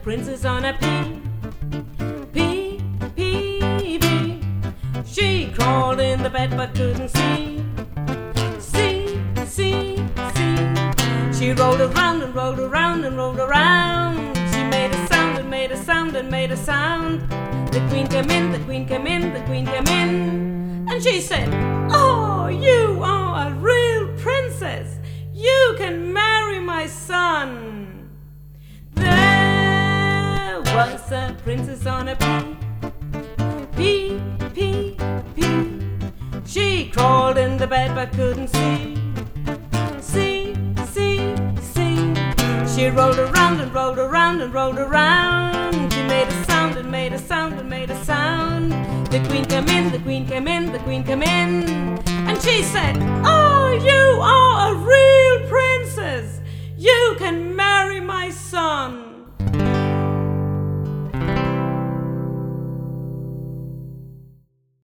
princess on a pea. She crawled in the bed but couldn't see. She rolled around and rolled around and rolled around. She made a sound and made a sound and made a sound. The queen came in, the queen came in, the queen came in. And she said, "Oh, you are a real princess. You can marry my son." There was a princess on a pea. She crawled in the bed but couldn't see. She rolled around and rolled around and rolled around. She made a sound and made a sound and made a sound. The queen came in, the queen came in, the queen came in. And she said, "Oh, you are